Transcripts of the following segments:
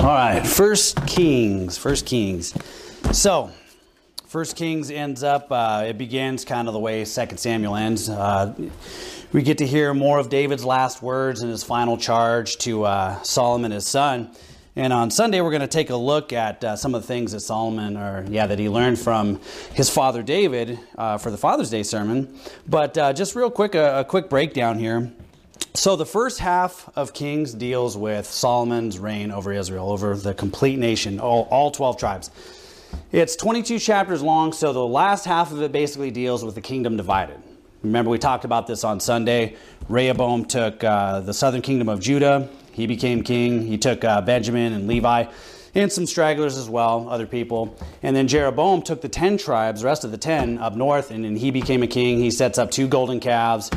All right, First Kings. So, First Kings ends up, it begins kind of the way 2 Samuel ends. We get to hear more of David's last words and his final charge to Solomon, his son. And on Sunday, we're going to take a look at some of the things that that he learned from his father David for the Father's Day sermon. But just real quick, a quick breakdown here. So the first half of Kings deals with Solomon's reign over Israel, over the complete nation, all 12 tribes. It's 22 chapters long, so the last half of it basically deals with the kingdom divided. Remember, we talked about this on Sunday. Rehoboam took the southern kingdom of Judah. He became king. He took Benjamin and Levi and some stragglers as well, other people. And then Jeroboam took the 10 tribes, the rest of the 10, up north, and then he became a king. He sets up 2 golden calves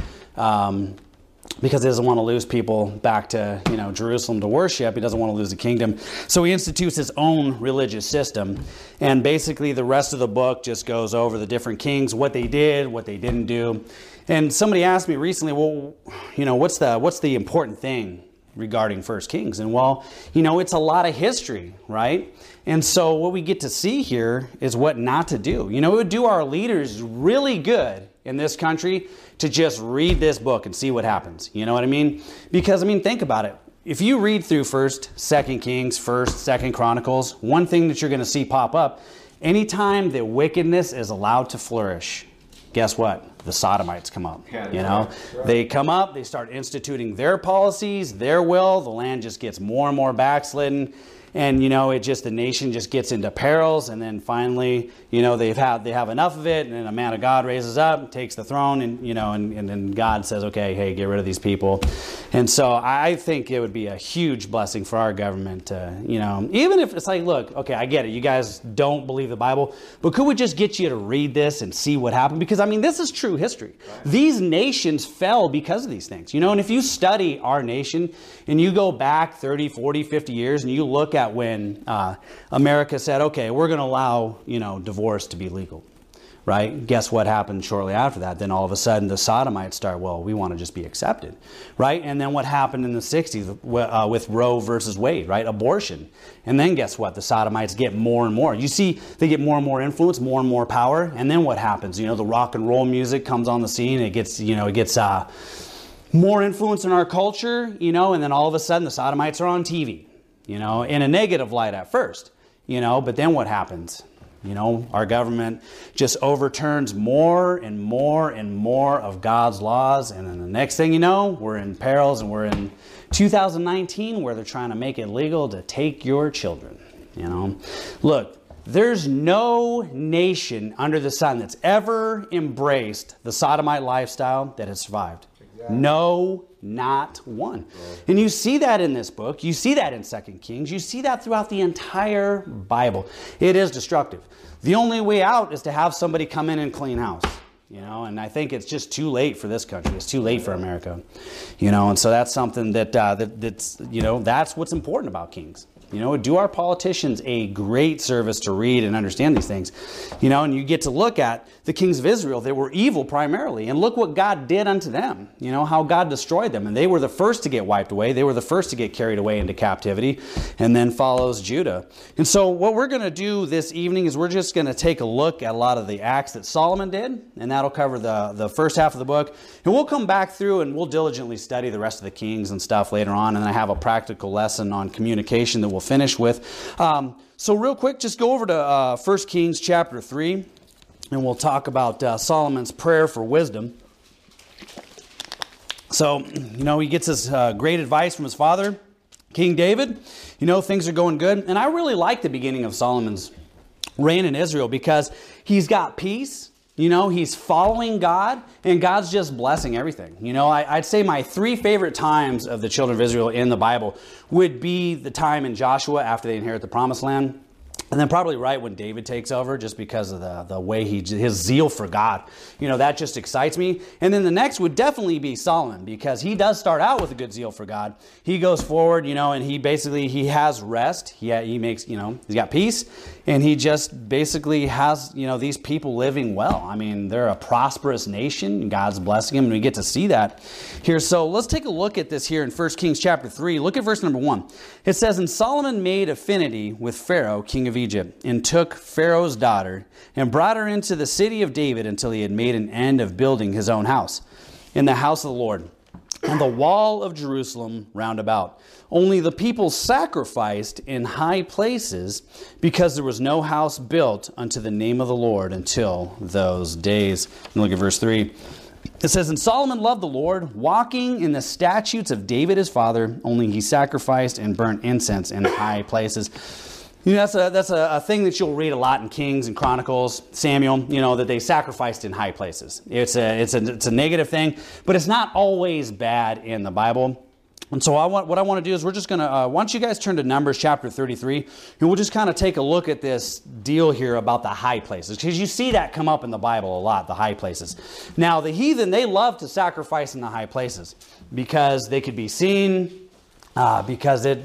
because he doesn't want to lose people back to Jerusalem to worship. He doesn't want to lose the kingdom. So he institutes his own religious system. And basically the rest of the book just goes over the different kings, what they did, what they didn't do. And somebody asked me recently, well, what's the important thing regarding First Kings? And it's a lot of history, right? And so what we get to see here is what not to do. It would do our leaders really good in this country to just read this book and see what happens. You know what I mean? Because, think about it. If you read through 1st, 2nd Kings, 1st, 2nd Chronicles, one thing that you're going to see pop up, anytime that wickedness is allowed to flourish, guess what? The Sodomites come up. Right. They come up, they start instituting their policies, their will. The land just gets more and more backslidden. And, the nation just gets into perils. And then finally, they have enough of it. And then a man of God raises up, takes the throne, and then God says, okay, hey, get rid of these people. And so I think it would be a huge blessing for our government to, even if it's like, look, okay, I get it. You guys don't believe the Bible, but could we just get you to read this and see what happened? Because, this is true history. Right. These nations fell because of these things, and if you study our nation and you go back 30, 40, 50 years and you look at when America said, okay, we're going to allow, divorce to be legal, right? Guess what happened shortly after that? Then all of a sudden the Sodomites start, well, we want to just be accepted, right? And then what happened in the 60s with Roe versus Wade, right? Abortion. And then guess what? The Sodomites get more and more. You see, they get more and more influence, more and more power. And then what happens? The rock and roll music comes on the scene. It gets more influence in our culture, and then all of a sudden the Sodomites are on TV. In a negative light at first, but then what happens? Our government just overturns more and more and more of God's laws. And then the next thing you know, we're in perils, and we're in 2019 where they're trying to make it legal to take your children. Look, there's no nation under the sun that's ever embraced the sodomite lifestyle that has survived. Exactly. No, not one. And you see that in this book. You see that in 2 Kings. You see that throughout the entire Bible. It is destructive. The only way out is to have somebody come in and clean house. And I think it's just too late for this country. It's too late for America. And so that's something that's what's important about Kings. Do our politicians a great service to read and understand these things? And you get to look at the kings of Israel. They were evil primarily. And look what God did unto them. How God destroyed them. And they were the first to get wiped away. They were the first to get carried away into captivity. And then follows Judah. And so what we're going to do this evening is we're just going to take a look at a lot of the acts that Solomon did. And that'll cover the first half of the book. And we'll come back through and we'll diligently study the rest of the kings and stuff later on. And I have a practical lesson on communication that we'll finish with. So real quick, just go over to 1 Kings chapter 3, and we'll talk about Solomon's prayer for wisdom. So, he gets his great advice from his father, King David. Things are going good. And I really like the beginning of Solomon's reign in Israel because he's got peace. He's following God, and God's just blessing everything. I'd say my 3 favorite times of the children of Israel in the Bible would be the time in Joshua after they inherit the promised land. And then probably right when David takes over, just because of the way his zeal for God. That just excites me. And then the next would definitely be Solomon, because he does start out with a good zeal for God. He goes forward, and he has rest. He makes, he's got peace. And he just basically has, these people living well. I mean, they're a prosperous nation. God's blessing them, and we get to see that here. So let's take a look at this here in 1 Kings chapter 3. Look at verse number 1. It says, "And Solomon made affinity with Pharaoh, king of Egypt, and took Pharaoh's daughter, and brought her into the city of David until he had made an end of building his own house, in the house of the Lord, and the wall of Jerusalem round about. Only the people sacrificed in high places, because there was no house built unto the name of the Lord until those days." And look at verse 3. It says, "And Solomon loved the Lord, walking in the statutes of David his father, only he sacrificed and burnt incense in high places." That's a thing that you'll read a lot in Kings and Chronicles, Samuel, that they sacrificed in high places. It's a negative thing, but it's not always bad in the Bible. And so what I want to do is we're just going to, why don't you guys turn to Numbers chapter 33, and we'll just kind of take a look at this deal here about the high places, because you see that come up in the Bible a lot, the high places. Now, the heathen, they love to sacrifice in the high places because they could be seen, because they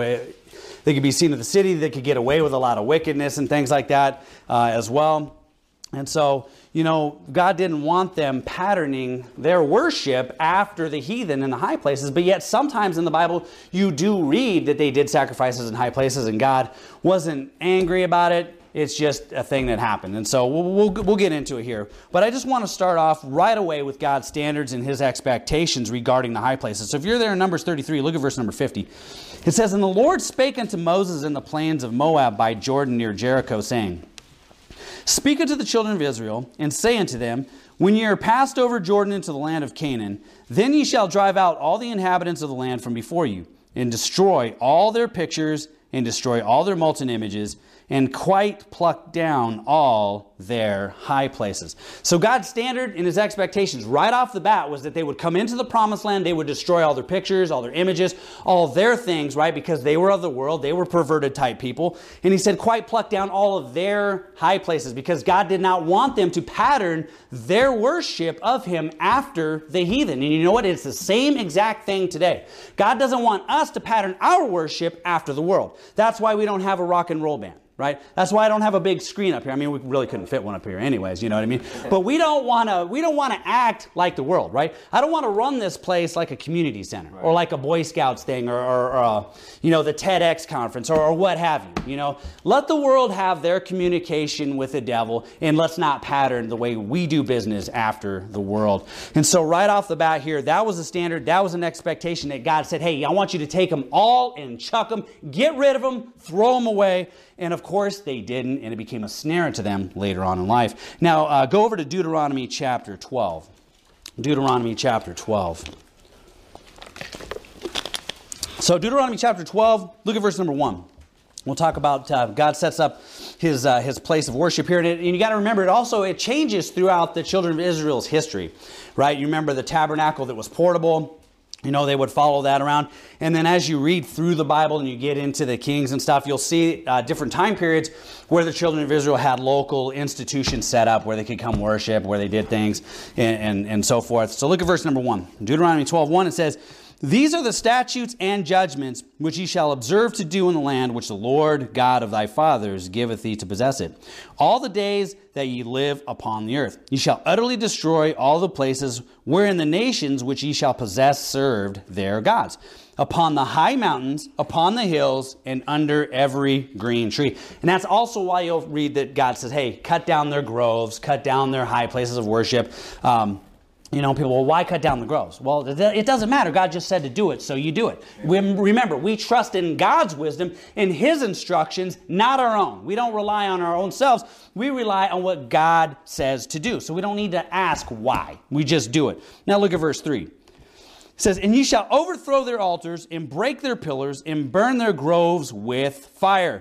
could be seen in the city, they could get away with a lot of wickedness and things like that as well. And so, God didn't want them patterning their worship after the heathen in the high places, but yet sometimes in the Bible, you do read that they did sacrifices in high places and God wasn't angry about it. It's just a thing that happened. And so we'll get into it here. But I just want to start off right away with God's standards and his expectations regarding the high places. So if you're there in Numbers 33, look at verse number 50. It says, "And the Lord spake unto Moses in the plains of Moab by Jordan near Jericho, saying, Speak unto the children of Israel, and say unto them, When ye are passed over Jordan into the land of Canaan, then ye shall drive out all the inhabitants of the land from before you, and destroy all their pictures, and destroy all their molten images, and quite pluck down all their high places." So God's standard and his expectations right off the bat was that they would come into the promised land, they would destroy all their pictures, all their images, all their things, right? Because they were of the world, they were perverted type people. And he said, quite pluck down all of their high places, because God did not want them to pattern their worship of him after the heathen. And you know what? It's the same exact thing today. God doesn't want us to pattern our worship after the world. That's why we don't have a rock and roll band. Right? That's why I don't have a big screen up here. I mean, we really couldn't fit one up here anyways, you know what I mean? But we don't want to act like the world, right? I don't want to run this place like a community center, right, or like a Boy Scouts thing, or the TEDx conference, or what have you, Let the world have their communication with the devil, and let's not pattern the way we do business after the world. And so right off the bat here, that was a standard, that was an expectation that God said, hey, I want you to take them all and chuck them, get rid of them, throw them away. And of course they didn't, and it became a snare to them later on in life. Now, go over to Deuteronomy chapter 12. Deuteronomy chapter 12. So Deuteronomy chapter 12, look at verse number 1. We'll talk about God sets up his place of worship here. And you got to remember, it changes throughout the children of Israel's history, right? You remember the tabernacle that was portable. They would follow that around. And then as you read through the Bible and you get into the Kings and stuff, you'll see different time periods where the children of Israel had local institutions set up where they could come worship, where they did things, and so forth. So look at verse number 1. Deuteronomy 12:1, it says, "These are the statutes and judgments which ye shall observe to do in the land which the Lord God of thy fathers giveth thee to possess it, all the days that ye live upon the earth. Ye shall utterly destroy all the places wherein the nations which ye shall possess served their gods, upon the high mountains, upon the hills, and under every green tree." And that's also why you'll read that God says, hey, cut down their groves, cut down their high places of worship. People, well, why cut down the groves? Well, it doesn't matter. God just said to do it, so you do it. Remember, we trust in God's wisdom, in his instructions, not our own. We don't rely on our own selves. We rely on what God says to do. So we don't need to ask why. We just do it. Now look at verse 3. It says, "And ye shall overthrow their altars, and break their pillars, and burn their groves with fire.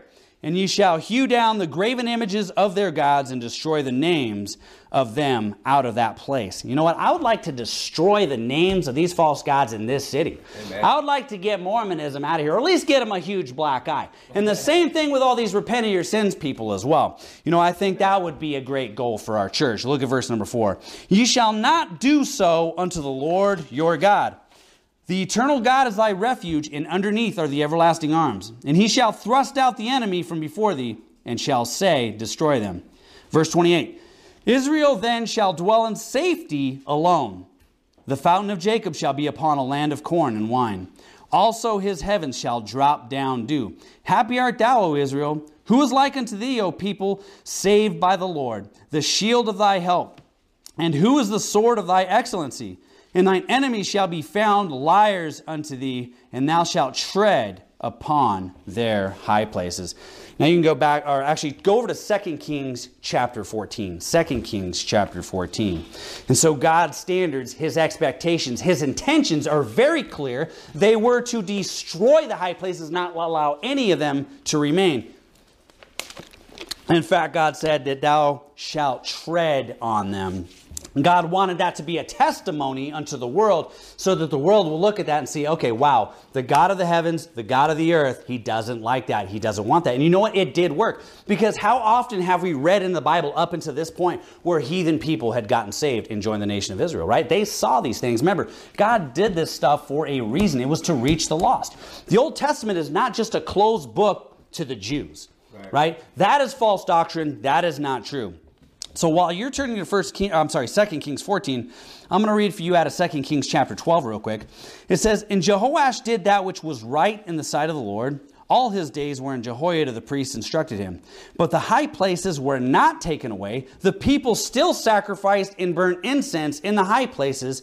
And ye shall hew down the graven images of their gods and destroy the names of them out of that place. You know what? I would like to destroy the names of these false gods in this city. Amen. I would like to get Mormonism out of here, or at least get them a huge black eye. And the same thing with all these repent of your sins people as well. You know, I think that would be a great goal for our church. Look at verse number 4. Ye shall not do so unto the Lord your God. The eternal God is thy refuge, and underneath are the everlasting arms. And he shall thrust out the enemy from before thee, and shall say, destroy them. Verse 28. Israel then shall dwell in safety alone. The fountain of Jacob shall be upon a land of corn and wine. Also his heavens shall drop down dew. Happy art thou, O Israel. Who is like unto thee, O people, saved by the Lord, the shield of thy help? And who is the sword of thy excellency? And thine enemies shall be found liars unto thee, and thou shalt tread upon their high places. Now you can go back, or actually go over to 2 Kings chapter 14. 2 Kings chapter 14. And so God's standards, his expectations, his intentions are very clear. They were to destroy the high places, not allow any of them to remain. In fact, God said that thou shalt tread on them. God wanted that to be a testimony unto the world so that the world will look at that and see, okay, wow, the God of the heavens, the God of the earth, he doesn't like that. He doesn't want that. And you know what? It did work. Because how often have we read in the Bible up until this point where heathen people had gotten saved and joined the nation of Israel, right? They saw these things. Remember, God did this stuff for a reason. It was to reach the lost. The Old Testament is not just a closed book to the Jews, right? That is false doctrine. That is not true. So while you're turning to 2 Kings 14, I'm going to read for you out of 2 Kings chapter 12 real quick. It says, And Jehoash did that which was right in the sight of the Lord, all his days wherein Jehoiada the priest instructed him. But the high places were not taken away. The people still sacrificed and burnt incense in the high places.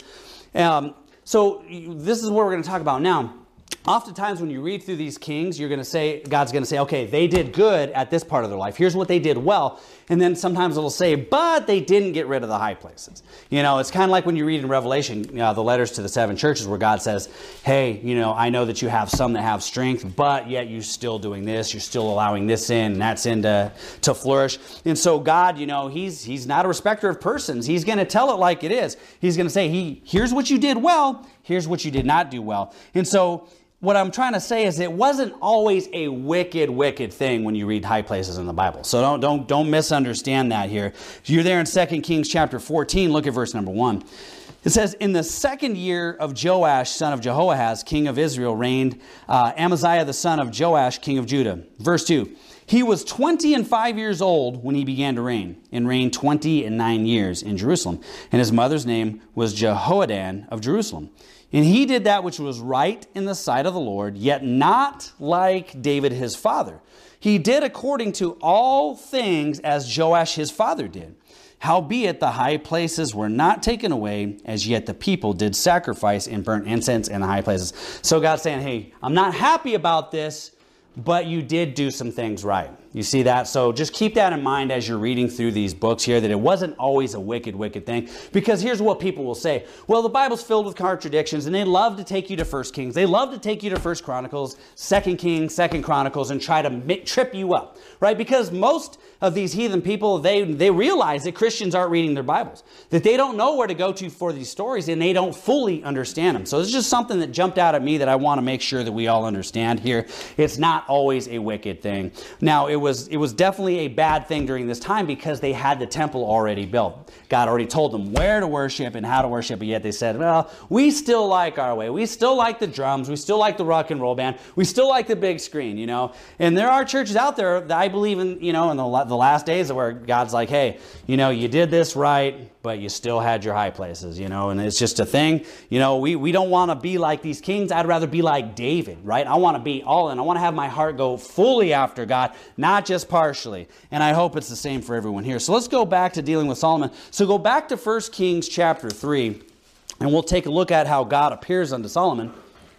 So this is what we're going to talk about now. Oftentimes when you read through these kings, you're going to say, God's going to say, okay, they did good at this part of their life. Here's what they did well. And then sometimes it'll say, but they didn't get rid of the high places. You know, it's kind of like when you read in Revelation, the letters to the 7 churches where God says, hey, you know, I know that you have some that have strength, but yet you're still doing this. You're still allowing this in and that's in to flourish. And so God, you know, he's not a respecter of persons. He's going to tell it like it is. He's going to say, here's what you did well. Here's what you did not do well. And so what I'm trying to say is it wasn't always a wicked thing when you read high places in the Bible. So don't misunderstand that here. If you're there in 2 Kings chapter 14, look at verse number 1. It says, In the 2nd year of Joash, son of Jehoahaz, king of Israel, reigned Amaziah the son of Joash, king of Judah. Verse 2. He was 25 years old when he began to reign, and reigned 29 years in Jerusalem. And his mother's name was Jehoadan of Jerusalem. And he did that which was right in the sight of the Lord, yet not like David his father. He did according to all things as Joash his father did. Howbeit the high places were not taken away, as yet the people did sacrifice and burnt incense in the high places. So God's saying, hey, I'm not happy about this, but you did do some things right. You see that? So just keep that in mind as you're reading through these books here, that it wasn't always a wicked thing. Because here's what people will say. Well, the Bible's filled with contradictions, and they love to take you to 1 Kings. They love to take you to 1 Chronicles, 2 Kings, 2 Chronicles, and try to trip you up, right? Because most of these heathen people, they realize that Christians aren't reading their Bibles, that they don't know where to go to for these stories, and they don't fully understand them. So it's just something that jumped out at me that I want to make sure that we all understand here. It's not always a wicked thing. Now, it was definitely a bad thing during this time because they had the temple already built. God already told them where to worship and how to worship, but yet they said, well, we still like our way. We still like the drums. We still like the rock and roll band. We still like the big screen, you know. And there are churches out there that I believe in, you know, in the last days where God's like, hey, you know, you did this right, but you still had your high places, you know, and it's just a thing. You know, we don't want to be like these kings. I'd rather be like David, right? I want to be all in. I want to have my heart go fully after God, not just partially. And I hope it's the same for everyone here. So let's go back to dealing with Solomon. So go back to 1 Kings chapter 3, and we'll take a look at how God appears unto Solomon.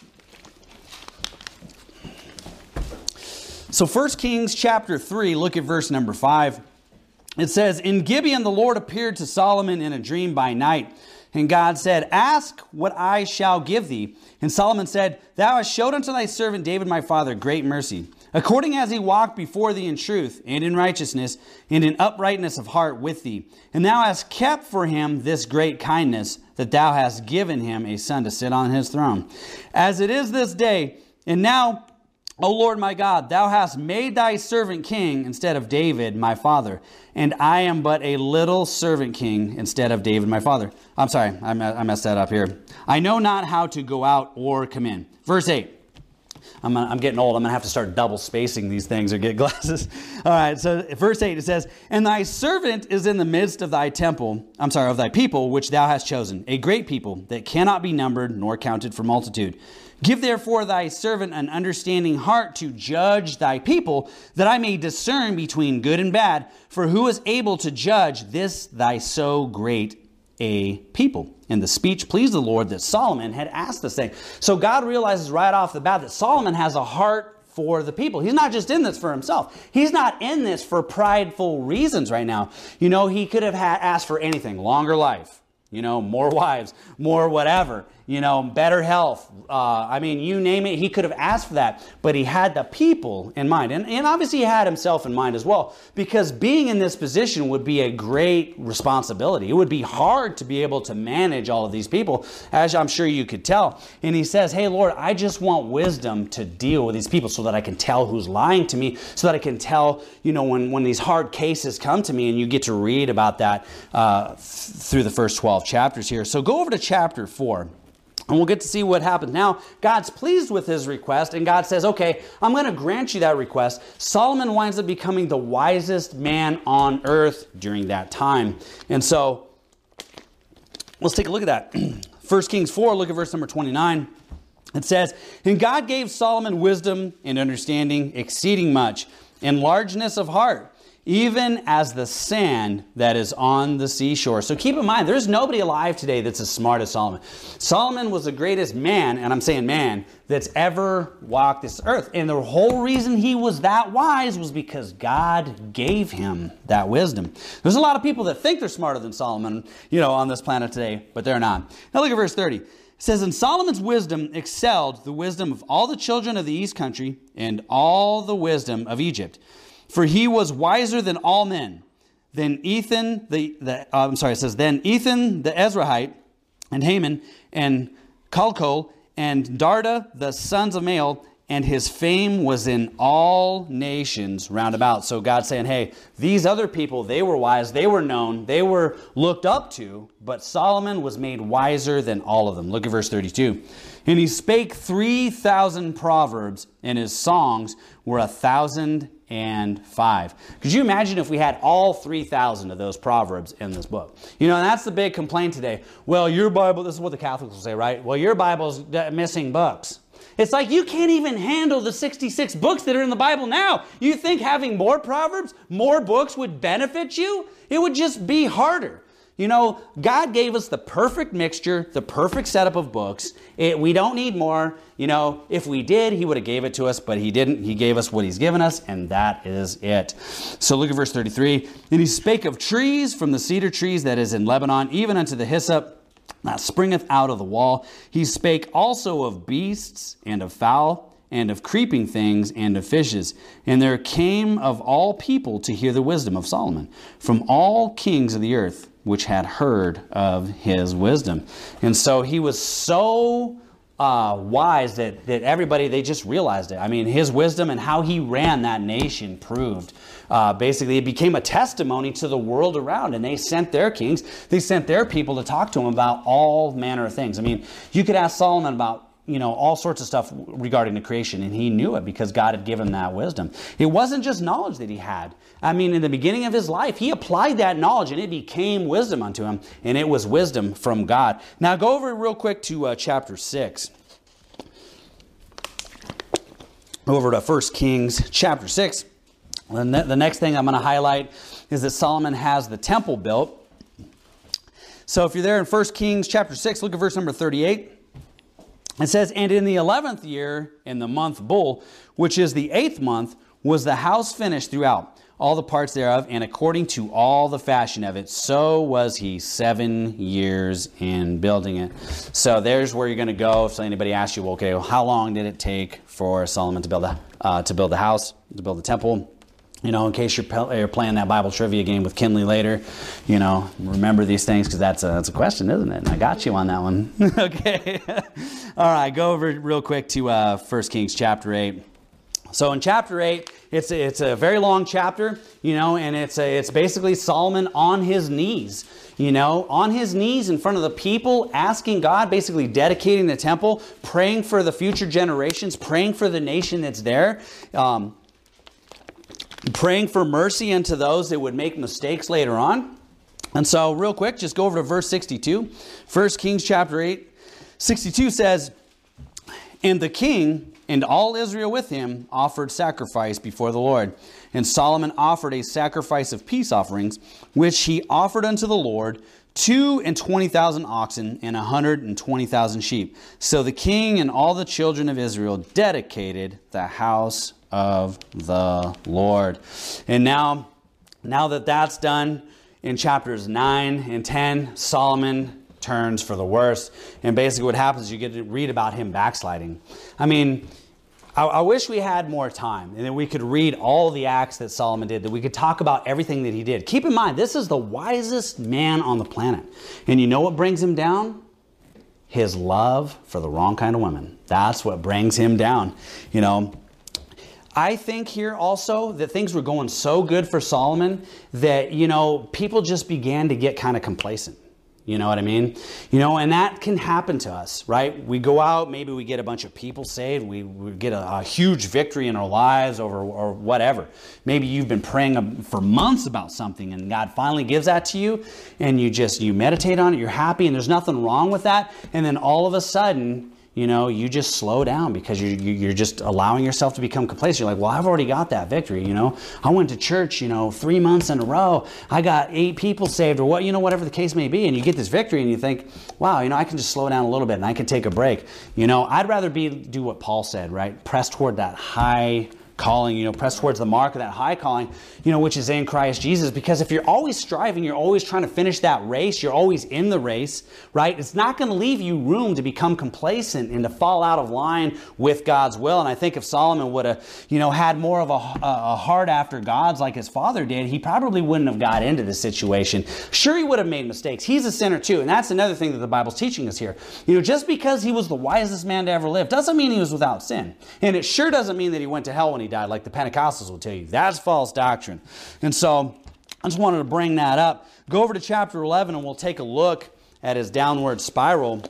So 1 Kings chapter 3, look at verse number 5. It says, In Gibeon the Lord appeared to Solomon in a dream by night, And God said, ask what I shall give thee. And Solomon said, thou hast showed unto thy servant David my father great mercy, according as he walked before thee in truth, and in righteousness, and in uprightness of heart with thee. And thou hast kept for him this great kindness, that thou hast given him a son to sit on his throne, as it is this day. And now, O Lord my God, thou hast made thy servant king instead of David my father, and I am but a little servant king instead of David my father. I'm sorry, I messed that up here. I know not how to go out or come in. Verse 8. I'm getting old. I'm going to have to start double spacing these things or get glasses. All right, so verse 8, it says, and thy servant is in the midst of thy temple, of thy people, which thou hast chosen, a great people that cannot be numbered nor counted for multitude. Give therefore thy servant an understanding heart to judge thy people, that I may discern between good and bad. For who is able to judge this thy so great a people? And the speech pleased the Lord that Solomon had asked this thing. So God realizes right off the bat that Solomon has a heart for the people. He's not just in this for himself. He's not in this for prideful reasons right now. You know, he could have asked for anything. Longer life, more wives, more whatever, better health. You name it, he could have asked for that. But he had the people in mind. And obviously he had himself in mind as well. Because being in this position would be a great responsibility. It would be hard to be able to manage all of these people, as I'm sure you could tell. And he says, hey, Lord, I just want wisdom to deal with these people so that I can tell who's lying to me, so that I can tell, when these hard cases come to me. And you get to read about that through the first 12 chapters here. So go over to chapter 4. And we'll get to see what happens. Now, God's pleased with his request, and God says, okay, I'm going to grant you that request. Solomon winds up becoming the wisest man on earth during that time. And so, let's take a look at that. 1 Kings 4, look at verse number 29. It says, and God gave Solomon wisdom and understanding exceeding much, and largeness of heart, even as the sand that is on the seashore. So keep in mind, there's nobody alive today that's as smart as Solomon. Solomon was the greatest man, and I'm saying man, that's ever walked this earth. And the whole reason he was that wise was because God gave him that wisdom. There's a lot of people that think they're smarter than Solomon, on this planet today, but they're not. Now look at verse 30. It says, and Solomon's wisdom excelled the wisdom of all the children of the east country and all the wisdom of Egypt. For he was wiser than all men. Then Ethan, then Ethan the Ezrahite, and Haman, and Calcol, and Darda, the sons of Mael, and his fame was in all nations round about. So God's saying, hey, these other people, they were wise, they were known, they were looked up to, but Solomon was made wiser than all of them. Look at verse 32. And he spake 3,000 proverbs, and his songs were 1,005. Could you imagine if we had all 3,000 of those proverbs in this book? And that's the big complaint today. Well, your Bible, this is what the Catholics will say, right? Well, your Bible's missing books. It's like you can't even handle the 66 books that are in the Bible now. You think having more proverbs, more books would benefit you? It would just be harder. God gave us the perfect mixture, the perfect setup of books. We don't need more. If we did, he would have gave it to us, but he didn't. He gave us what he's given us, and that is it. So look at verse 33. And he spake of trees from the cedar trees that is in Lebanon, even unto the hyssop that springeth out of the wall. He spake also of beasts and of fowl and of creeping things and of fishes. And there came of all people to hear the wisdom of Solomon, from all kings of the earth, which had heard of his wisdom. And so he was so wise that everybody, they just realized it. I mean, his wisdom and how he ran that nation proved. Basically, it became a testimony to the world around, and they sent their kings, they sent their people to talk to him about all manner of things. I mean, you could ask Solomon about all sorts of stuff regarding the creation, and he knew it because God had given him that wisdom. It wasn't just knowledge that he had. I mean, in the beginning of his life, he applied that knowledge, and it became wisdom unto him, and it was wisdom from God. Now, go over real quick to chapter 6. Over to 1 Kings chapter 6. And the next thing I'm going to highlight is that Solomon has the temple built. So if you're there in 1 Kings chapter 6, look at verse number 38. It says, and in the 11th year, in the month Bul, which is the 8th month, was the house finished throughout all the parts thereof, and according to all the fashion of it, so was he 7 years in building it. So there's where you're going to go. If anybody asks you, well, okay, well, how long did it take for Solomon to build the house, to build the temple? You know, in case you're playing that Bible trivia game with Kinley later, you know, remember these things, because that's a question, isn't it? And I got you on that one. Okay. All right, go over real quick to 1 Kings chapter 8. So in chapter 8, it's a very long chapter, you know, and it's basically Solomon on his knees, you know, on his knees in front of the people, asking God, basically dedicating the temple, praying for the future generations, praying for the nation that's there, praying for mercy unto those that would make mistakes later on. And so real quick, just go over to verse 62. 1 Kings chapter 8, 62 says, "And the king and all Israel with him offered sacrifice before the Lord. And Solomon offered a sacrifice of peace offerings, which he offered unto the Lord, 22,000 oxen and 120,000 sheep. So the king and all the children of Israel dedicated the house of the Lord." And now that that's done, in chapters 9 and 10, Solomon turns for the worst. And basically what happens is you get to read about him backsliding. I mean, I wish we had more time and that we could read all the acts that Solomon did, that we could talk about everything that he did. Keep in mind, this is the wisest man on the planet. And you know what brings him down? His love for the wrong kind of women. That's what brings him down. You know, I think here also that things were going so good for Solomon that, you know, people just began to get kind of complacent. You know what I mean? You know, and that can happen to us, right? We go out, maybe we get a bunch of people saved, we get a huge victory in our lives or whatever. Maybe you've been praying for months about something and God finally gives that to you and you meditate on it, you're happy and there's nothing wrong with that. And then all of a sudden, you know, you just slow down because you're just allowing yourself to become complacent. You're like, well, I've already got that victory, you know. I went to church, you know, 3 months in a row. I got 8 people saved or what, you know, whatever the case may be. And you get this victory and you think, wow, you know, I can just slow down a little bit and I can take a break. You know, I'd rather do what Paul said, right? Press toward that high calling, you know, press towards the mark of that high calling, you know, which is in Christ Jesus. Because if you're always striving, you're always trying to finish that race, you're always in the race, right? It's not going to leave you room to become complacent and to fall out of line with God's will. And I think if Solomon would have, you know, had more of a heart after God's like his father did, he probably wouldn't have got into this situation. Sure, he would have made mistakes. He's a sinner too. And that's another thing that the Bible's teaching us here. You know, just because he was the wisest man to ever live doesn't mean he was without sin. And it sure doesn't mean that he went to hell when he died, like the Pentecostals will tell you. That's false doctrine. And so I just wanted to bring that up. Go over to chapter 11 and we'll take a look at his downward spiral.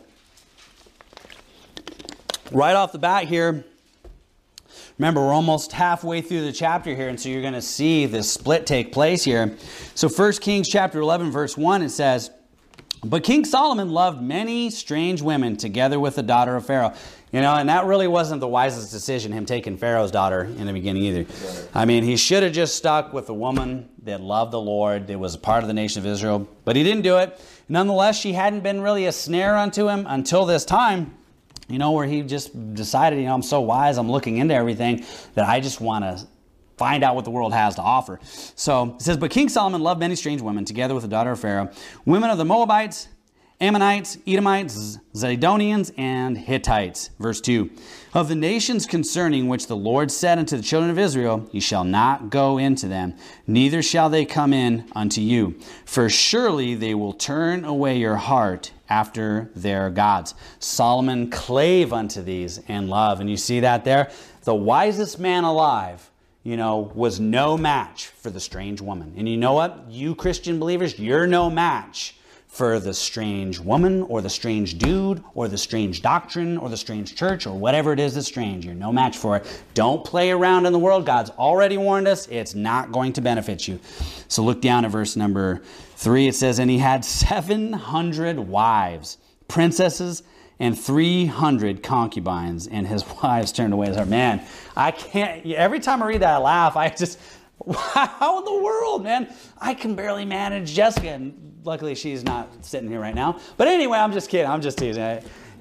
Right off the bat here, remember we're almost halfway through the chapter here, and so you're going to see this split take place here. So 1 Kings chapter 11 verse 1, it says, "But King Solomon loved many strange women together with the daughter of Pharaoh." You know, and that really wasn't the wisest decision, him taking Pharaoh's daughter in the beginning either. Right. I mean, he should have just stuck with the woman that loved the Lord, that was a part of the nation of Israel, but he didn't do it. Nonetheless, she hadn't been really a snare unto him until this time, you know, where he just decided, you know, I'm so wise, I'm looking into everything, that I just want to find out what the world has to offer. So it says, "But King Solomon loved many strange women together with the daughter of Pharaoh, women of the Moabites, Ammonites, Edomites, Zidonians, and Hittites." Verse 2, "Of the nations concerning which the Lord said unto the children of Israel, ye shall not go into them, neither shall they come in unto you. For surely they will turn away your heart after their gods." Solomon clave unto these and love. And you see that there? The wisest man alive, you know, was no match for the strange woman. And you know what? You Christian believers, you're no match for the strange woman or the strange dude or the strange doctrine or the strange church or whatever it is that's strange. You're no match for it. Don't play around in the world. God's already warned us. It's not going to benefit you. So look down at verse number 3. It says, "And he had 700 wives, princesses, and 300 concubines, and his wives turned away his heart." Man, I can't, every time I read that I laugh. I just, how in the world, man? I can barely manage Jessica, and luckily she's not sitting here right now. But anyway, I'm just kidding. I'm just teasing.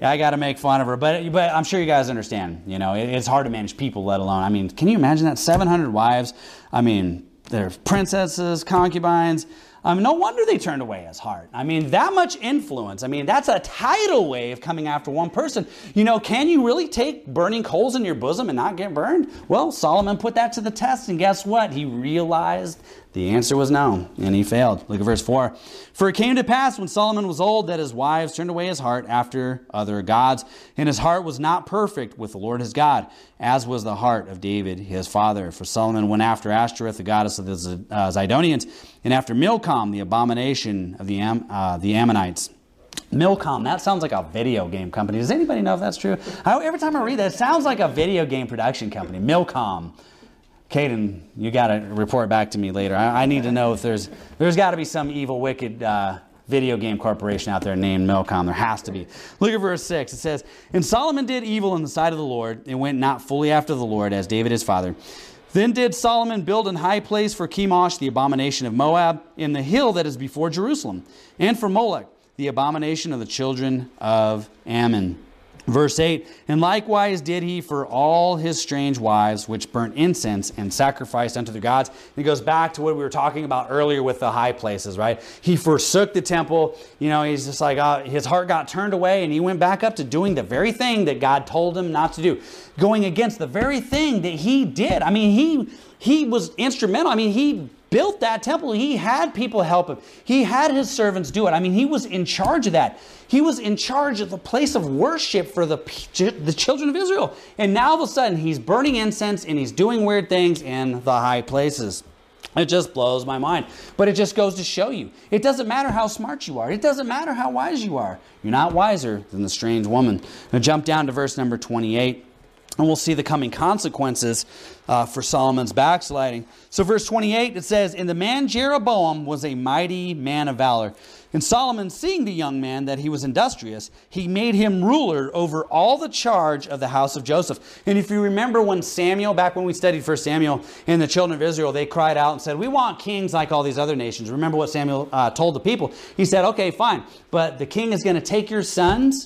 I got to make fun of her, but I'm sure you guys understand. You know, it's hard to manage people, let alone. I mean, can you imagine that? 700 wives. I mean, they're princesses, concubines. No wonder they turned away his heart. I mean, that much influence. I mean, that's a tidal wave coming after one person. You know, can you really take burning coals in your bosom and not get burned? Well, Solomon put that to the test, and guess what? He realized the answer was no, and he failed. Look at verse 4. For it came to pass when Solomon was old that his wives turned away his heart after other gods, and his heart was not perfect with the Lord his God, as was the heart of David his father. For Solomon went after Ashtoreth, the goddess of the Zidonians, and after Milcom, the abomination of the Ammonites. Milcom, that sounds like a video game company. Does anybody know if that's true? Every time I read that, it sounds like a video game production company. Milcom. Caden, you got to report back to me later. I need to know if there's got to be some evil, wicked video game corporation out there named Milcom. There has to be. Look at verse 6. It says, And Solomon did evil in the sight of the Lord, and went not fully after the Lord, as David his father. Then did Solomon build an high place for Chemosh, the abomination of Moab, in the hill that is before Jerusalem, and for Molech, the abomination of the children of Ammon. Verse 8, And likewise did he for all his strange wives, which burnt incense and sacrificed unto their gods. And it goes back to what we were talking about earlier with the high places, right? He forsook the temple. You know, he's just like, his heart got turned away, and he went back up to doing the very thing that God told him not to do. Going against the very thing that he did. I mean, he was instrumental. I mean, he built that temple. He had people help him. He had his servants do it. I mean, he was in charge of that. He was in charge of the place of worship for the children of Israel. And now all of a sudden, he's burning incense and he's doing weird things in the high places. It just blows my mind. But it just goes to show you, it doesn't matter how smart you are. It doesn't matter how wise you are. You're not wiser than the strange woman. Now jump down to verse number 28. And we'll see the coming consequences for Solomon's backsliding. So verse 28, it says, And the man Jeroboam was a mighty man of valor. And Solomon, seeing the young man that he was industrious, he made him ruler over all the charge of the house of Joseph. And if you remember when Samuel, back when we studied 1 Samuel, and the children of Israel, they cried out and said, we want kings like all these other nations. Remember what Samuel told the people. He said, okay, fine, but the king is going to take your sons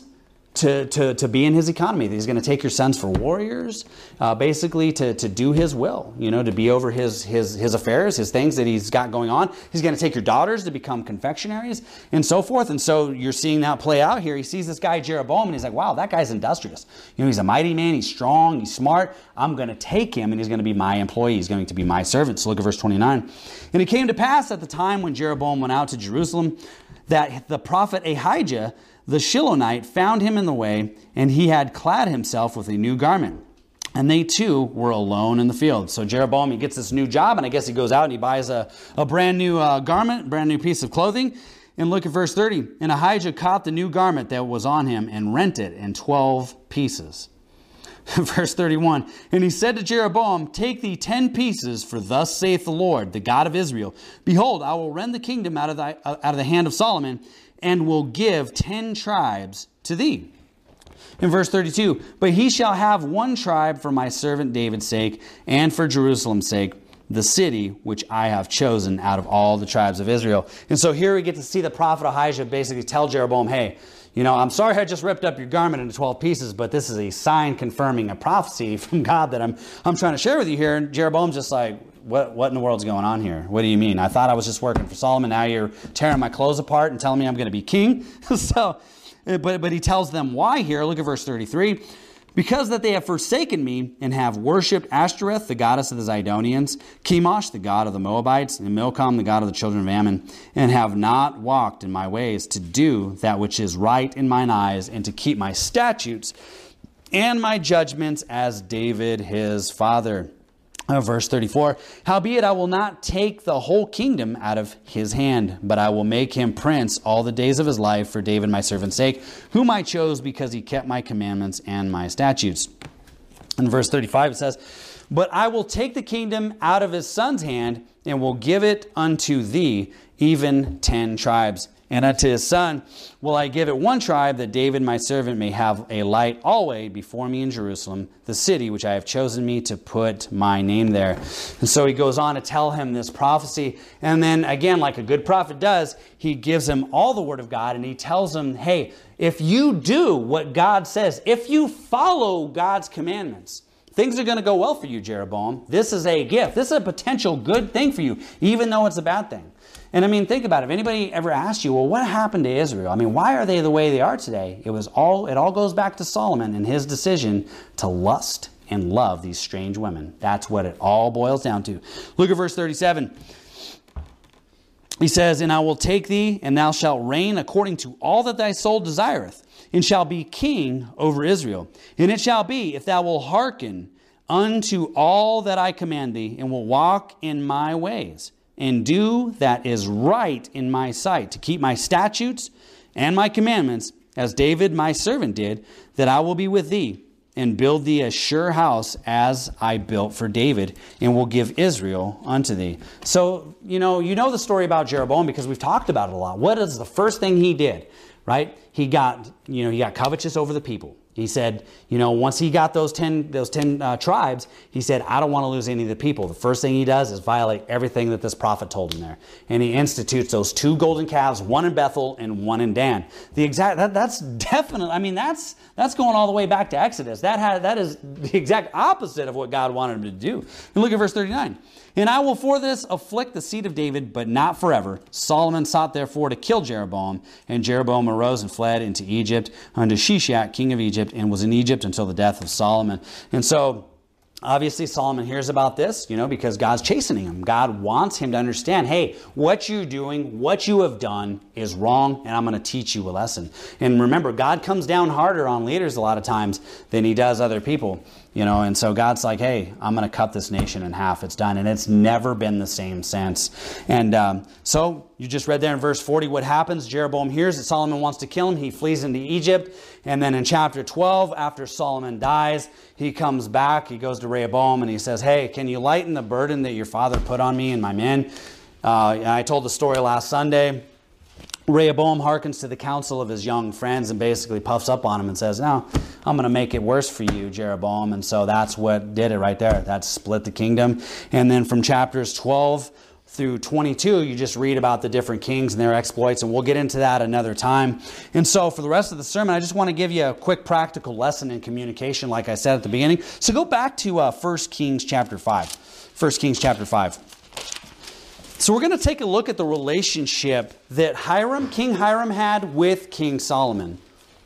to be in his economy. He's going to take your sons for warriors, basically to do his will, you know, to be over his affairs, his things that he's got going on. He's going to take your daughters to become confectionaries and so forth. And so you're seeing that play out here. He sees this guy Jeroboam and he's like, wow, that guy's industrious. You know, he's a mighty man. He's strong. He's smart. I'm going to take him and he's going to be my employee. He's going to be my servant. So look at verse 29. And it came to pass at the time when Jeroboam went out to Jerusalem that the prophet Ahijah, the Shilonite, found him in the way, and he had clad himself with a new garment. And they too were alone in the field. So Jeroboam, he gets this new job, and I guess he goes out and he buys a brand new garment, brand new piece of clothing. And look at verse 30. And Ahijah caught the new garment that was on him and rent it in 12 pieces. Verse 31. And he said to Jeroboam, Take thee 10 pieces, for thus saith the Lord, the God of Israel, Behold, I will rend the kingdom out of the hand of Solomon, and will give 10 tribes to thee. In verse 32, But he shall have one tribe for my servant David's sake, and for Jerusalem's sake, the city which I have chosen out of all the tribes of Israel. And so here we get to see the prophet Ahijah basically tell Jeroboam, hey, you know, I'm sorry I just ripped up your garment into 12 pieces, but this is a sign confirming a prophecy from God that I'm trying to share with you here. And Jeroboam's just like, what in the world's going on here? What do you mean? I thought I was just working for Solomon. Now you're tearing my clothes apart and telling me I'm going to be king. So, but he tells them why here. Look at verse 33. Because that they have forsaken me and have worshipped Ashtoreth, the goddess of the Zidonians, Chemosh, the god of the Moabites, and Milcom, the god of the children of Ammon, and have not walked in my ways to do that which is right in mine eyes, and to keep my statutes and my judgments as David his father. Verse 34, Howbeit I will not take the whole kingdom out of his hand, but I will make him prince all the days of his life for David my servant's sake, whom I chose because he kept my commandments and my statutes. In verse 35 it says, But I will take the kingdom out of his son's hand, and will give it unto thee, even 10 tribes. And unto his son will I give it one tribe, that David my servant may have a light always before me in Jerusalem, the city which I have chosen me to put my name there. And so he goes on to tell him this prophecy. And then again, like a good prophet does, he gives him all the word of God, and he tells him, hey, if you do what God says, if you follow God's commandments, things are going to go well for you, Jeroboam. This is a gift. This is a potential good thing for you, even though it's a bad thing. And I mean, think about it. If anybody ever asked you, well, what happened to Israel? I mean, why are they the way they are today? It all goes back to Solomon and his decision to lust and love these strange women. That's what it all boils down to. Look at verse 37. He says, and I will take thee, and thou shalt reign according to all that thy soul desireth, and shall be king over Israel. And it shall be, if thou wilt hearken unto all that I command thee, and will walk in my ways, and do that is right in my sight, to keep my statutes and my commandments, as David my servant did, that I will be with thee, and build thee a sure house as I built for David, and will give Israel unto thee. So, you know the story about Jeroboam because we've talked about it a lot. What is the first thing he did, right? He got covetous over the people. He said, once he got those 10 tribes, he said, I don't want to lose any of the people. The first thing he does is violate everything that this prophet told him there. And he institutes those 2 golden calves, one in Bethel and one in Dan. That's definitely, I mean, that's going all the way back to Exodus. That is the exact opposite of what God wanted him to do. And look at verse 39. And I will for this afflict the seed of David, but not forever. Solomon sought therefore to kill Jeroboam, and Jeroboam arose and fled into Egypt unto Shishak, king of Egypt, and was in Egypt until the death of Solomon. And so, obviously, Solomon hears about this, because God's chastening him. God wants him to understand, hey, what you're doing, what you have done is wrong, and I'm going to teach you a lesson. And remember, God comes down harder on leaders a lot of times than he does other people. And so God's like, hey, I'm going to cut this nation in half. It's done. And it's never been the same since. And so you just read there in verse 40 what happens. Jeroboam hears that Solomon wants to kill him. He flees into Egypt. And then in chapter 12, after Solomon dies, he comes back. He goes to Rehoboam and he says, hey, can you lighten the burden that your father put on me and my men? I told the story last Sunday. Rehoboam hearkens to the counsel of his young friends and basically puffs up on him and says, no, I'm going to make it worse for you, Jeroboam. And so that's what did it right there. That split the kingdom. And then from chapters 12 through 22, you just read about the different kings and their exploits, and we'll get into that another time. And so for the rest of the sermon, I just want to give you a quick practical lesson in communication, like I said at the beginning. So go back to 1 Kings chapter 5. 1 Kings chapter 5. So we're going to take a look at the relationship that King Hiram had with King Solomon.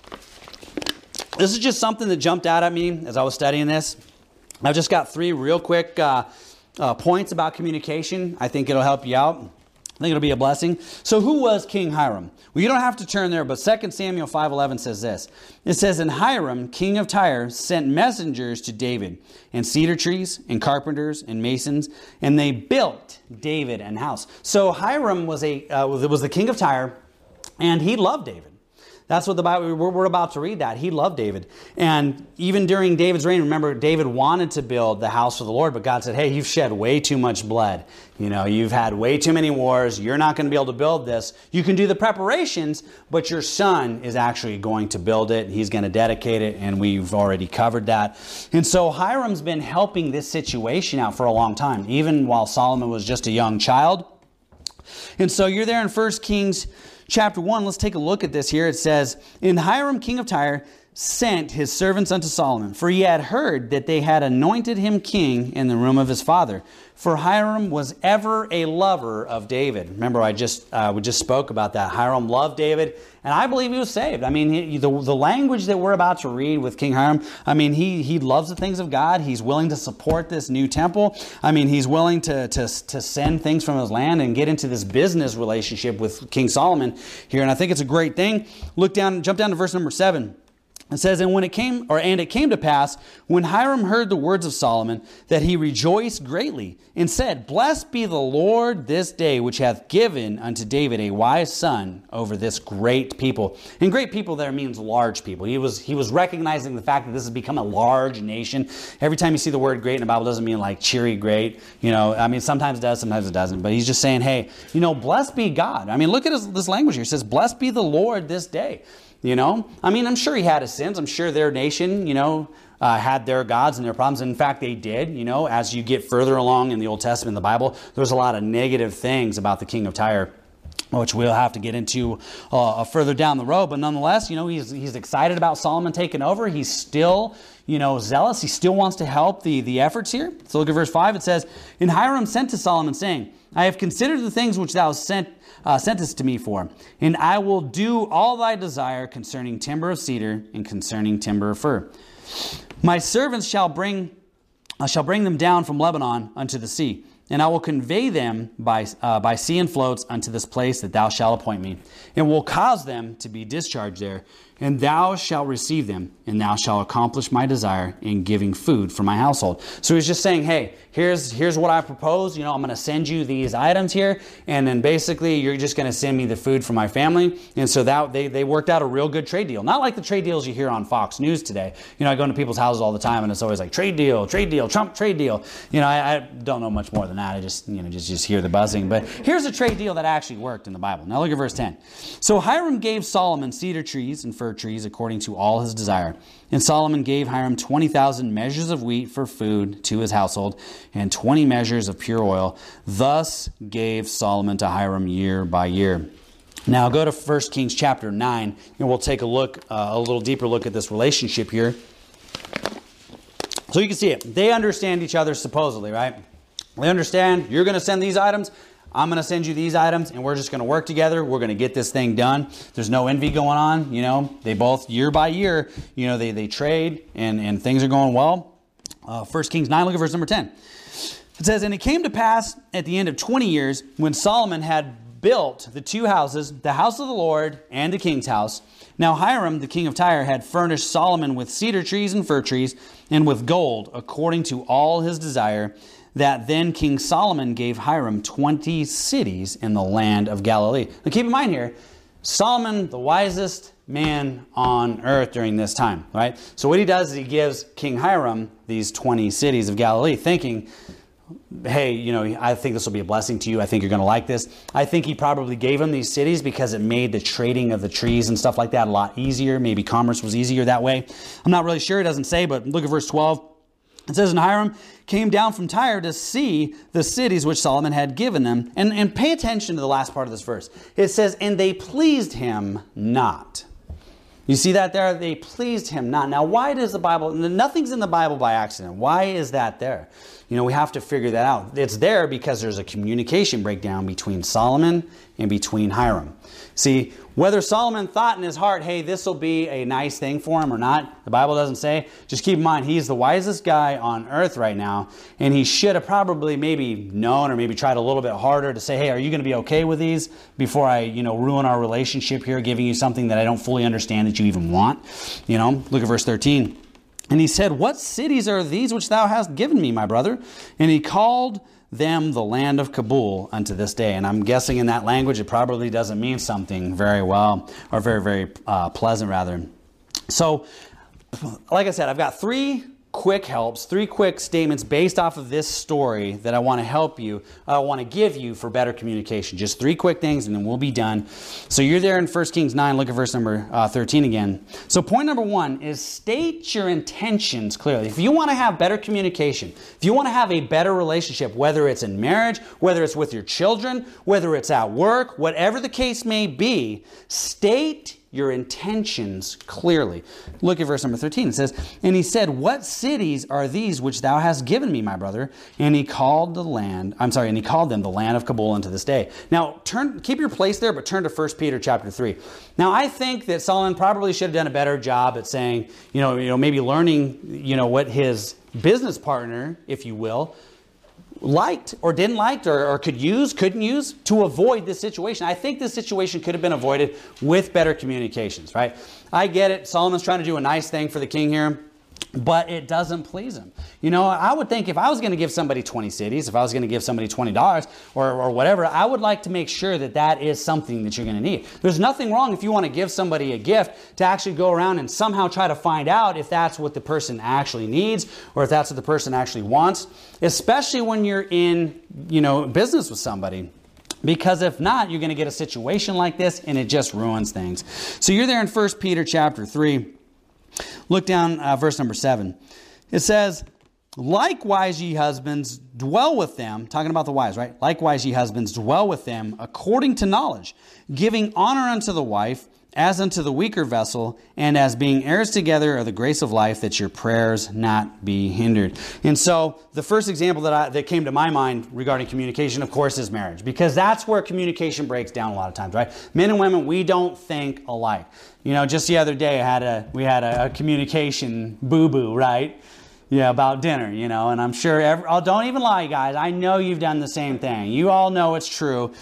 This is just something that jumped out at me as I was studying this. I've just got 3 real quick points about communication. I think it'll help you out. I think it'll be a blessing. So who was King Hiram? Well, you don't have to turn there, but 2 Samuel 5:11 says this. It says, and Hiram, king of Tyre, sent messengers to David, and cedar trees, and carpenters, and masons, and they built David an house. So Hiram was the king of Tyre, and he loved David. That's what the Bible, we're about to read that. He loved David. And even during David's reign, remember, David wanted to build the house for the Lord, but God said, hey, you've shed way too much blood. You've had way too many wars. You're not going to be able to build this. You can do the preparations, but your son is actually going to build it. He's going to dedicate it, and we've already covered that. And so Hiram's been helping this situation out for a long time, even while Solomon was just a young child. And so you're there in 1 Kings chapter 1, let's take a look at this here. It says, and Hiram, king of Tyre, sent his servants unto Solomon, for he had heard that they had anointed him king in the room of his father. For Hiram was ever a lover of David. Remember, we just spoke about that. Hiram loved David, and I believe he was saved. I mean, the language that we're about to read with King Hiram, I mean, he loves the things of God. He's willing to support this new temple. I mean, he's willing to send things from his land and get into this business relationship with King Solomon here, and I think it's a great thing. Jump down to verse number 7. It says, and it came to pass, when Hiram heard the words of Solomon, that he rejoiced greatly, and said, Blessed be the Lord this day, which hath given unto David a wise son over this great people. And great people there means large people. He was recognizing the fact that this has become a large nation. Every time you see the word great in the Bible, it doesn't mean like cheery great. I mean, sometimes it does, sometimes it doesn't. But he's just saying, hey, blessed be God. I mean, look at this language here. It says, Blessed be the Lord this day. I mean, I'm sure he had his sins. I'm sure their nation, had their gods and their problems. In fact, they did. As you get further along in the Old Testament, in the Bible, there's a lot of negative things about the king of Tyre, which we'll have to get into further down the road. But nonetheless, he's excited about Solomon taking over. He's still, zealous. He still wants to help the efforts here. So look at verse 5. It says, And Hiram sent to Solomon, saying, I have considered the things which thou sentest to me for, and I will do all thy desire concerning timber of cedar and concerning timber of fir. My servants shall bring them down from Lebanon unto the sea, and I will convey them by sea and floats unto this place that thou shalt appoint me, and will cause them to be discharged there. And thou shalt receive them, and thou shalt accomplish my desire in giving food for my household. So he's just saying, hey, here's what I propose. I'm going to send you these items here, and then basically you're just going to send me the food for my family. And so that they worked out a real good trade deal. Not like the trade deals you hear on Fox News today. I go into people's houses all the time, and it's always like trade deal, Trump trade deal. I don't know much more than that. I just hear the buzzing. But here's a trade deal that actually worked in the Bible. Now look at verse 10. So Hiram gave Solomon cedar trees and fir trees according to all his desire. And Solomon gave Hiram 20,000 measures of wheat for food to his household, and 20 measures of pure oil. Thus gave Solomon to Hiram year by year. Now go to 1 Kings chapter 9, and we'll take a little deeper look at this relationship here. So you can see it. They understand each other supposedly, right? They understand, you're going to send these items, I'm going to send you these items, and we're just going to work together. We're going to get this thing done. There's no envy going on. They both, year by year, they trade, and things are going well. 1 Kings 9, look at verse number 10. It says, And it came to pass at the end of 20 years, when Solomon had built the two houses, the house of the Lord and the king's house. Now Hiram, the king of Tyre, had furnished Solomon with cedar trees and fir trees, and with gold, according to all his desire, that then King Solomon gave Hiram 20 cities in the land of Galilee. Now keep in mind here, Solomon, the wisest man on earth during this time, right? So what he does is he gives King Hiram these 20 cities of Galilee, thinking, hey, I think this will be a blessing to you. I think you're going to like this. I think he probably gave him these cities because it made the trading of the trees and stuff like that a lot easier. Maybe commerce was easier that way. I'm not really sure. It doesn't say, but look at verse 12. It says, And Hiram came down from Tyre to see the cities which Solomon had given them. And pay attention to the last part of this verse. It says, And they pleased him not. You see that there? They pleased him not. Now, why does the Bible... Nothing's in the Bible by accident. Why is that there? We have to figure that out. It's there because there's a communication breakdown between Solomon and between Hiram. See, whether Solomon thought in his heart, hey, this will be a nice thing for him or not, the Bible doesn't say. Just keep in mind, he's the wisest guy on earth right now, and he should have probably maybe known or maybe tried a little bit harder to say, hey, are you going to be okay with these before I, ruin our relationship here, giving you something that I don't fully understand that you even want? Look at verse 13. And he said, What cities are these which thou hast given me, my brother? And he called them the land of Kabul unto this day. And I'm guessing in that language it probably doesn't mean something very well, or very, very pleasant rather. So, like I said, I've got three quick helps, three quick statements based off of this story that I want to help you, I want to give you for better communication. Just three quick things and then we'll be done. So you're there in 1 Kings 9, look at verse number 13 again. So point number one is state your intentions clearly. If you want to have better communication, if you want to have a better relationship, whether it's in marriage, whether it's with your children, whether it's at work, whatever the case may be, state your intentions clearly. Look at verse number 13. It says, And he said, What cities are these which thou hast given me, my brother? And he called them the land of Kabul unto this day. Now, keep your place there, but turn to 1 Peter chapter 3. Now, I think that Solomon probably should have done a better job at saying, maybe learning, what his business partner, if you will, liked or didn't like or couldn't use to avoid this situation. I think this situation could have been avoided with better communications, right? I get it. Solomon's trying to do a nice thing for the king here, but it doesn't please him. You know, I would think if I was going to give somebody 20 cities, if I was going to give somebody $20 or whatever, I would like to make sure that that is something that you're going to need. There's nothing wrong if you want to give somebody a gift to actually go around and somehow try to find out if that's what the person actually needs or if that's what the person actually wants, especially when you're in, business with somebody. Because if not, you're going to get a situation like this and it just ruins things. So you're there in 1 Peter chapter 3. Look down verse number 7. It says, likewise ye husbands dwell with them, talking about the wives, right? Likewise ye husbands dwell with them according to knowledge, giving honor unto the wife as unto the weaker vessel, and as being heirs together of the grace of life, that your prayers not be hindered. And so the first example that came to my mind regarding communication, of course, is marriage, because that's where communication breaks down a lot of times, right? Men and women, we don't think alike. Just the other day, we had a communication boo-boo, right? Yeah, about dinner, and I'm sure, don't even lie, guys. I know you've done the same thing. You all know it's true.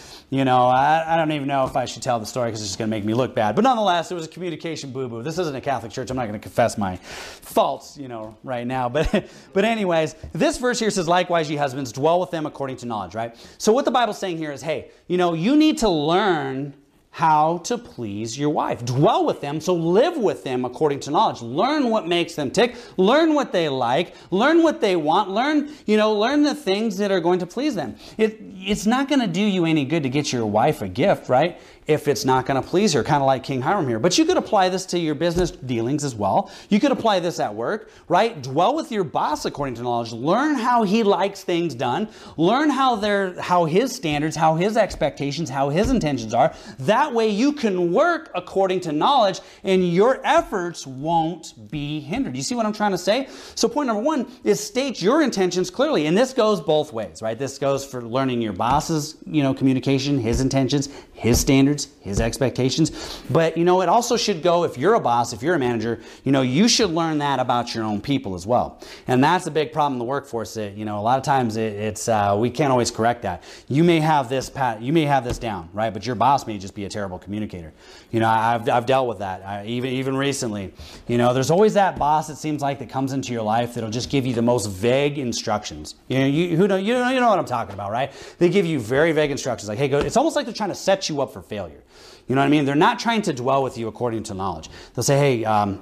I don't even know if I should tell the story because it's just going to make me look bad. But nonetheless, it was a communication boo-boo. This isn't a Catholic church. I'm not going to confess my faults, right now. But anyways, this verse here says, likewise, ye husbands, dwell with them according to knowledge, right? So what the Bible's saying here is, hey, you need to learn how to please your wife. Dwell with them, so live with them according to knowledge. Learn what makes them tick. Learn what they like. Learn what they want. Learn the things that are going to please them. It's not going to do you any good to get your wife a gift, right? If it's not going to please her, kind of like King Hiram here. But you could apply this to your business dealings as well. You could apply this at work, right? Dwell with your boss according to knowledge. Learn how he likes things done. Learn how his standards, how his expectations, how his intentions are. That way you can work according to knowledge and your efforts won't be hindered. You see what I'm trying to say? So point number 1 is state your intentions clearly. And this goes both ways, right? This goes for learning your boss's, communication, his intentions, his standards, his expectations. But, it also should go, if you're a boss, if you're a manager, you should learn that about your own people as well. And that's a big problem in the workforce. That, a lot of times it's we can't always correct that. You may have this down, right? But your boss may just be a terrible communicator. I've dealt with that. Even recently, there's always that boss, it seems like, that comes into your life that'll just give you the most vague instructions. You know what I'm talking about, right? They give you very vague instructions. Like, hey, go. It's almost like they're trying to set you up for failure. You know what I mean? They're not trying to dwell with you according to knowledge. They'll say, hey,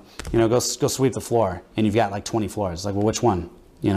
go sweep the floor, and you've got like 20 floors. It's like, well, which one?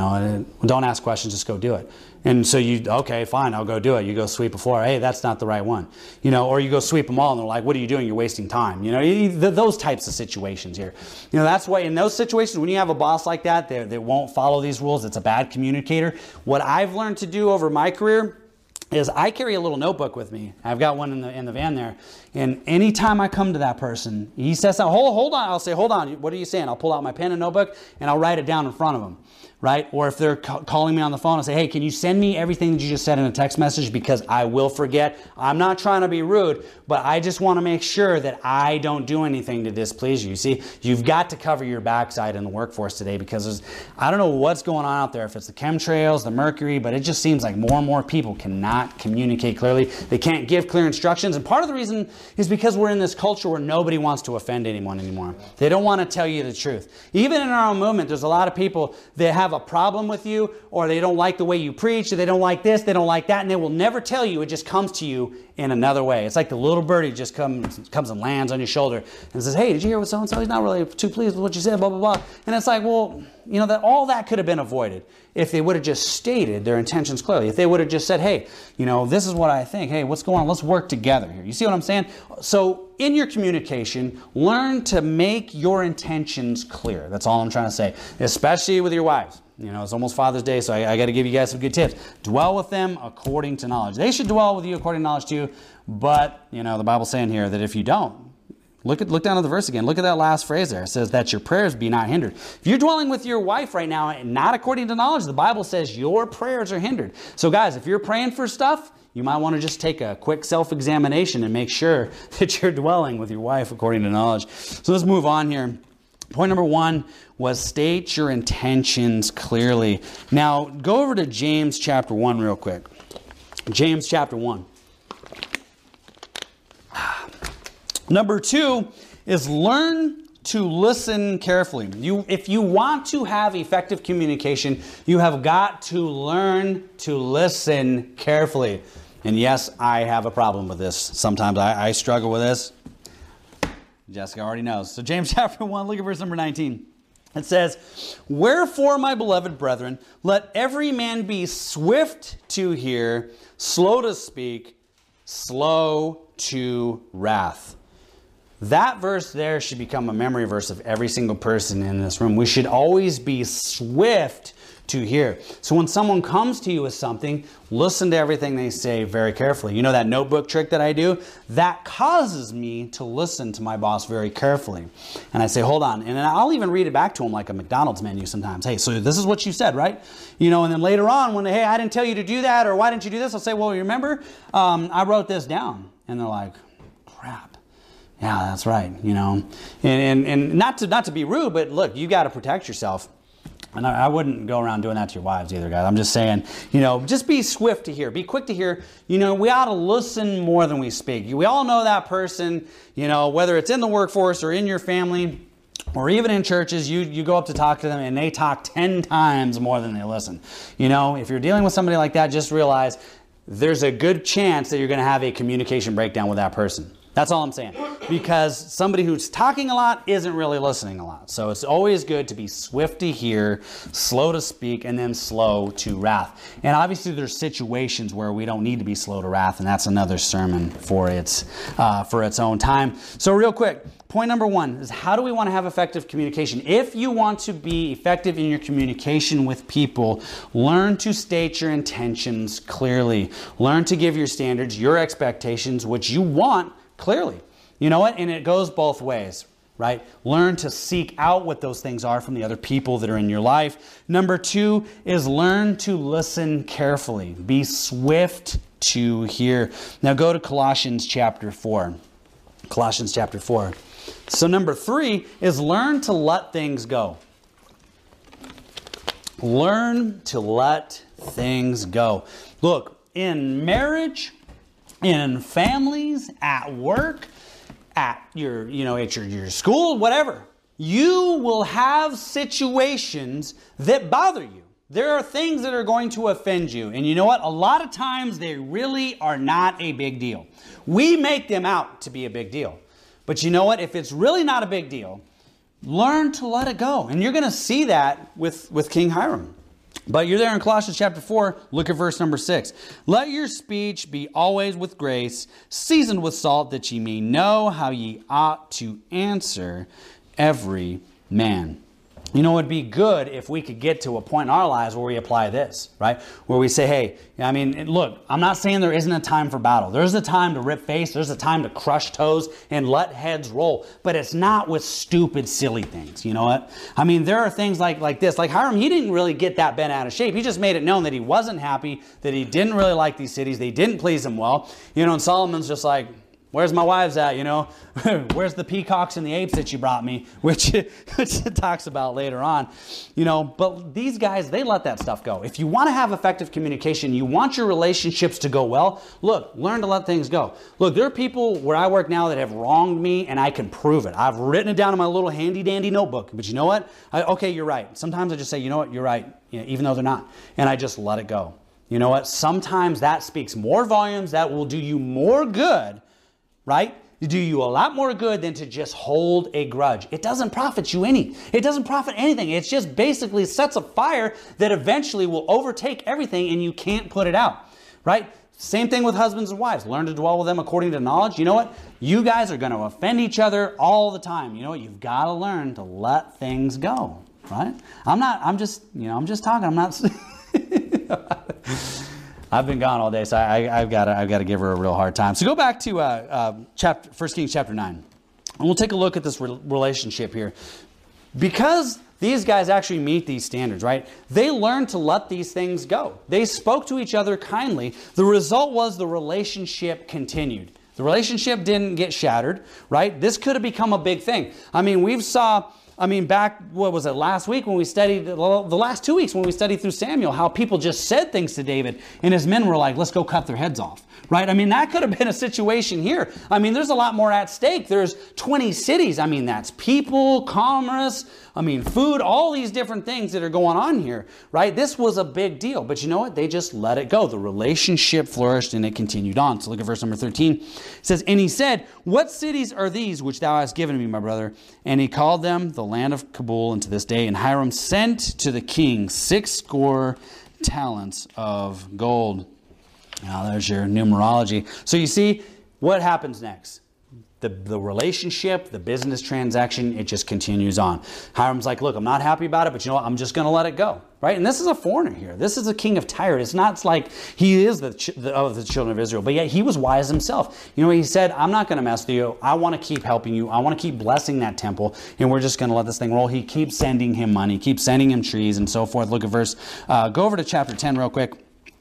Don't ask questions, just go do it. And so okay, fine, I'll go do it. You go sweep a floor. Hey, that's not the right one. Or you go sweep them all and they're like, what are you doing? You're wasting time. Those types of situations here. That's why in those situations, when you have a boss like that won't follow these rules, it's a bad communicator. What I've learned to do over my career is I carry a little notebook with me. I've got one in the van there. And anytime I come to that person, he says, hold on. I'll say, hold on. What are you saying? I'll pull out my pen and notebook and I'll write it down in front of them. Right? Or if they're calling me on the phone, I'll say, hey, can you send me everything that you just said in a text message, because I will forget. I'm not trying to be rude, but I just want to make sure that I don't do anything to displease you. See, you've got to cover your backside in the workforce today, because I don't know what's going on out there, if it's the chemtrails, the mercury, but it just seems like more and more people cannot communicate clearly. They can't give clear instructions. And part of the reason is because we're in this culture where nobody wants to offend anyone anymore. They don't want to tell you the truth. Even in our own movement, there's a lot of people that have a problem with you, or they don't like the way you preach, or they don't like this, they don't like that, and they will never tell you. It just comes to you in another way. It's like the little birdie just comes and lands on your shoulder and says, hey, did you hear what so-and-so? He's not really too pleased with what you said, blah, blah, blah. And it's like, well, that all that could have been avoided if they would have just stated their intentions clearly. If they would have just said, hey, this is what I think. Hey, what's going on? Let's work together here. You see what I'm saying? So in your communication, learn to make your intentions clear. That's all I'm trying to say, especially with your wives. It's almost Father's Day, so I got to give you guys some good tips. Dwell with them according to knowledge. They should dwell with you according to knowledge too, but, the Bible's saying here that if you don't, look down at the verse again. Look at that last phrase there. It says that your prayers be not hindered. If you're dwelling with your wife right now and not according to knowledge, the Bible says your prayers are hindered. So guys, if you're praying for stuff, you might want to just take a quick self-examination and make sure that you're dwelling with your wife according to knowledge. So let's move on here. Point number 1 was state your intentions clearly. Now, go over to James chapter 1 real quick. James chapter 1. Number 2 is learn to listen carefully. If you want to have effective communication, you have got to learn to listen carefully. And yes, I have a problem with this. Sometimes I struggle with this. Jessica already knows. So James chapter 1, look at verse number 19. It says, "Wherefore, my beloved brethren, let every man be swift to hear, slow to speak, slow to wrath." That verse there should become a memory verse of every single person in this room. We should always be swift to hear. So when someone comes to you with something, listen to everything they say very carefully. You know that notebook trick that I do? That causes me to listen to my boss very carefully. And I say, hold on. And then I'll even read it back to him like a McDonald's menu sometimes. Hey, so this is what you said, right? You know, and then later on when, hey, I didn't tell you to do that, or why didn't you do this? I'll say, well, you remember? I wrote this down. And they're like, crap. Yeah, that's right, you know. And not to be rude, but look, you got to protect yourself. And I wouldn't go around doing that to your wives either, guys. I'm just saying, you know, just be swift to hear. Be quick to hear. You know, we ought to listen more than we speak. We all know that person, you know, whether it's in the workforce or in your family or even in churches, you go up to talk to them and they talk 10 times more than they listen. You know, if you're dealing with somebody like that, just realize there's a good chance that you're going to have a communication breakdown with that person. That's all I'm saying. Because somebody who's talking a lot isn't really listening a lot. So it's always good to be swift to hear, slow to speak, and then slow to wrath. And obviously there's situations where we don't need to be slow to wrath, and that's another sermon for its own time. So real quick, point number 1 is how do we want to have effective communication? If you want to be effective in your communication with people, learn to state your intentions clearly. Learn to give your standards, your expectations, what you want clearly. You know what? And it goes both ways, right? Learn to seek out what those things are from the other people that are in your life. Number 2 is learn to listen carefully. Be swift to hear. Now go to Colossians chapter 4. Colossians chapter 4. So number 3 is learn to let things go. Learn to let things go. Look, in marriage, in families, at work, at your school, whatever, you will have situations that bother you. There are things that are going to offend you. And you know what? A lot of times they really are not a big deal. We make them out to be a big deal. But you know what? If it's really not a big deal, learn to let it go. And you're going to see that with King Hiram. But you're there in Colossians chapter 4, look at verse number 6. Let your speech be always with grace, seasoned with salt, that ye may know how ye ought to answer every man. You know, it'd be good if we could get to a point in our lives where we apply this, right? Where we say, hey, I mean, look, I'm not saying there isn't a time for battle. There's a time to rip face. There's a time to crush toes and let heads roll. But it's not with stupid, silly things. You know what? I mean, there are things like this. Like Hiram, he didn't really get that bent out of shape. He just made it known that he wasn't happy, that he didn't really like these cities. They didn't please him well. You know, and Solomon's just like, where's my wives at, you know? Where's the peacocks and the apes that you brought me? Which it talks about later on. You know, but these guys, they let that stuff go. If you want to have effective communication, you want your relationships to go well, look, learn to let things go. Look, there are people where I work now that have wronged me, and I can prove it. I've written it down in my little handy-dandy notebook. But you know what? Okay, you're right. Sometimes I just say, you know what? You're right, you know, even though they're not. And I just let it go. You know what? Sometimes that speaks more volumes. That will do you more good, right? Do you a lot more good than to just hold a grudge. It doesn't profit you any. It doesn't profit anything. It just basically sets a fire that eventually will overtake everything and you can't put it out, right? Same thing with husbands and wives. Learn to dwell with them according to knowledge. You know what? You guys are going to offend each other all the time. You know what? You've got to learn to let things go, right? I'm just talking. I'm not... I've been gone all day, so I've got to give her a real hard time. So go back to 1 Kings chapter 9, and we'll take a look at this relationship here. Because these guys actually meet these standards, right? They learned to let these things go. They spoke to each other kindly. The result was the relationship continued. The relationship didn't get shattered, right? This could have become a big thing. I mean, we've saw I mean, back, what was it, last week when we studied, the last 2 weeks when we studied through Samuel, how people just said things to David, and his men were like, let's go cut their heads off, right? I mean, that could have been a situation here. I mean, there's a lot more at stake. There's 20 cities. I mean, that's people, commerce, I mean, food, all these different things that are going on here, right? This was a big deal, but you know what? They just let it go. The relationship flourished and it continued on. So look at verse number 13. It says, and he said, what cities are these which thou hast given me, my brother? And he called them the land of Kabul unto this day. And Hiram sent to the king 60 talents of gold. Now there's your numerology. So you see, what happens next? The relationship, the business transaction, it just continues on. Hiram's like, look, I'm not happy about it, but you know what? I'm just going to let it go, right? And this is a foreigner here. This is a king of Tyre. It's not like he is of the children of Israel, but yet he was wise himself. You know, he said, I'm not going to mess with you. I want to keep helping you. I want to keep blessing that temple, and we're just going to let this thing roll. He keeps sending him money, keeps sending him trees and so forth. Look at go over to chapter 10 real quick,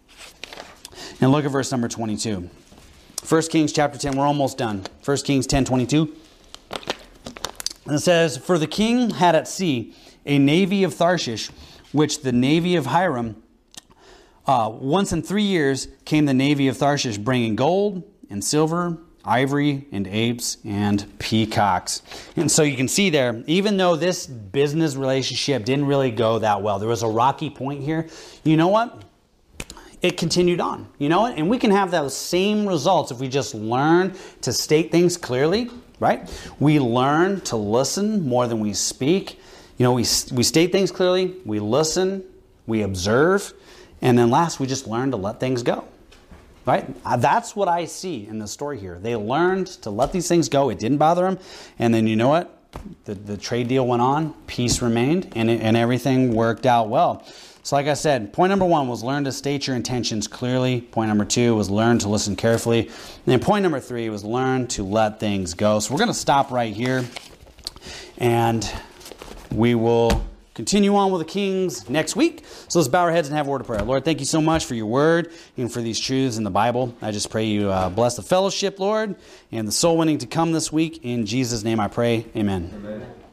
and look at verse number 22. 1 Kings chapter 10, we're almost done. 1 Kings 10:22. And it says, for the king had at sea a navy of Tharshish, which the navy of Hiram, once in 3 years came the navy of Tharshish, bringing gold and silver, ivory and apes and peacocks. And so you can see there, even though this business relationship didn't really go that well, there was a rocky point here. You know what? It continued on, you know, and we can have those same results if we just learn to state things clearly, right? We learn to listen more than we speak. You know, we state things clearly, we listen, we observe, and then last, we just learn to let things go, right? That's what I see in the story here. They learned to let these things go. It didn't bother them. And then you know what? The trade deal went on, peace remained, and everything worked out well. So like I said, point number 1 was learn to state your intentions clearly. Point number 2 was learn to listen carefully. And then point number 3 was learn to let things go. So we're going to stop right here, and we will continue on with the Kings next week. So let's bow our heads and have a word of prayer. Lord, thank you so much for your word and for these truths in the Bible. I just pray you bless the fellowship, Lord, and the soul winning to come this week. In Jesus' name I pray. Amen. Amen.